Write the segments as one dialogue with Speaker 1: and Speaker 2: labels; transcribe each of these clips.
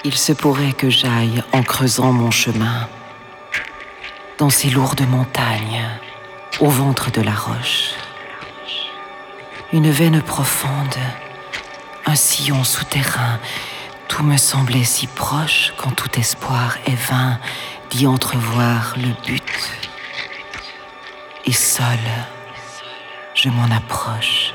Speaker 1: Il se pourrait que j'aille en creusant mon chemin dans ces lourdes montagnes, au ventre de la roche. Une veine profonde, un sillon souterrain, tout me semblait si proche quand tout espoir est vain d'y entrevoir le but. Et seul, je m'en approche.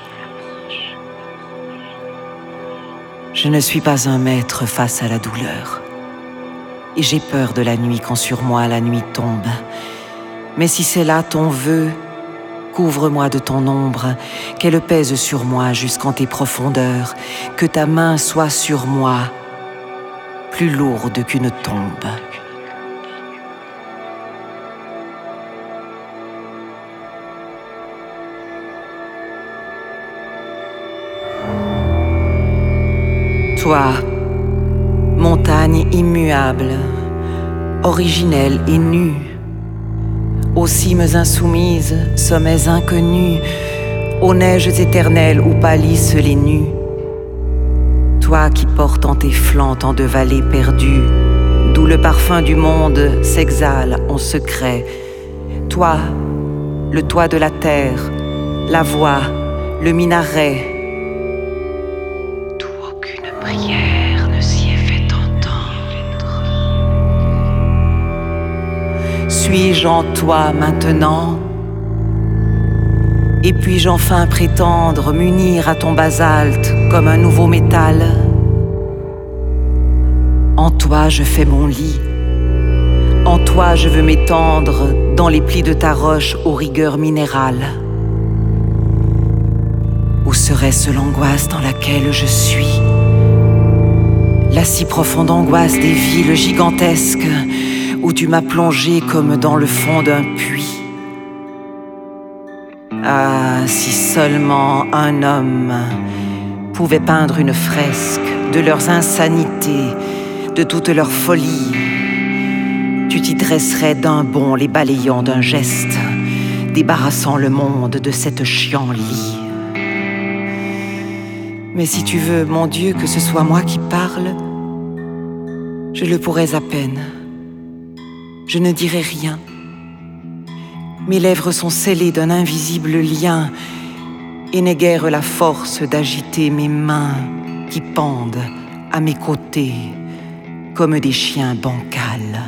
Speaker 1: Je ne suis pas un maître face à la douleur. Et j'ai peur de la nuit quand sur moi la nuit tombe. Mais si c'est là ton vœu, couvre-moi de ton ombre, qu'elle pèse sur moi jusqu'en tes profondeurs, que ta main soit sur moi, plus lourde qu'une tombe. Toi, montagne immuable, originelle et nue, aux cimes insoumises, sommets inconnus, aux neiges éternelles où pâlissent les nus. Toi qui portes en tes flancs tant de vallées perdues, d'où le parfum du monde s'exhale en secret. Toi, le toit de la terre, la voix, le minaret, prière ne s'y est fait entendre. Suis-je en toi maintenant? Et puis-je enfin prétendre m'unir à ton basalte comme un nouveau métal? En toi je fais mon lit. En toi je veux m'étendre dans les plis de ta roche aux rigueurs minérales. Ou serait-ce l'angoisse dans laquelle je suis? La si profonde angoisse des villes gigantesques où tu m'as plongé comme dans le fond d'un puits. Ah, si seulement un homme pouvait peindre une fresque de leurs insanités, de toute leur folie, tu t'y dresserais d'un bond les balayant d'un geste, débarrassant le monde de cette chienlit. Mais si tu veux, mon Dieu, que ce soit moi qui parle, je le pourrais à peine. Je ne dirai rien. Mes lèvres sont scellées d'un invisible lien et n'ai guère la force d'agiter mes mains qui pendent à mes côtés comme des chiens bancals.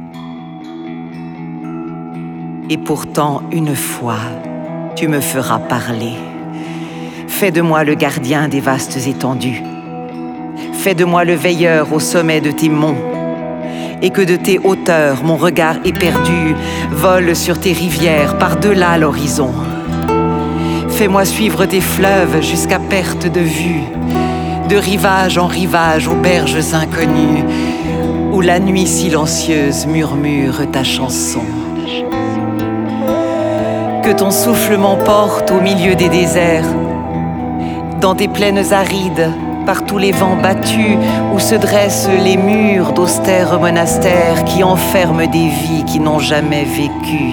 Speaker 1: Et pourtant, une fois, tu me feras parler. Fais de moi le gardien des vastes étendues. Fais de moi le veilleur au sommet de tes monts. Et que de tes hauteurs, mon regard éperdu vole sur tes rivières par-delà l'horizon. Fais-moi suivre tes fleuves jusqu'à perte de vue, de rivage en rivage aux berges inconnues, où la nuit silencieuse murmure ta chanson. Que ton souffle m'emporte au milieu des déserts, dans tes plaines arides, par tous les vents battus, où se dressent les murs d'austères monastères qui enferment des vies qui n'ont jamais vécu.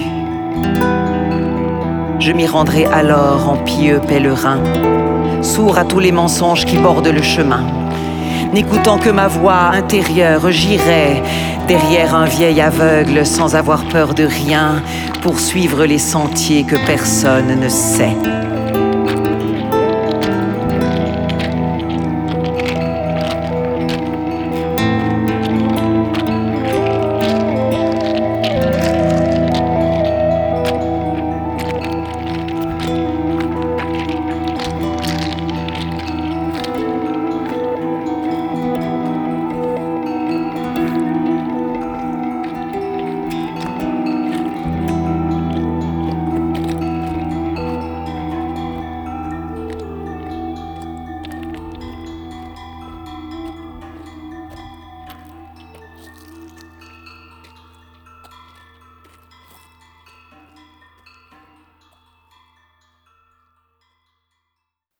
Speaker 1: Je m'y rendrai alors en pieux pèlerin, sourd à tous les mensonges qui bordent le chemin. N'écoutant que ma voix intérieure, j'irai derrière un vieil aveugle sans avoir peur de rien, pour suivre les sentiers que personne ne sait.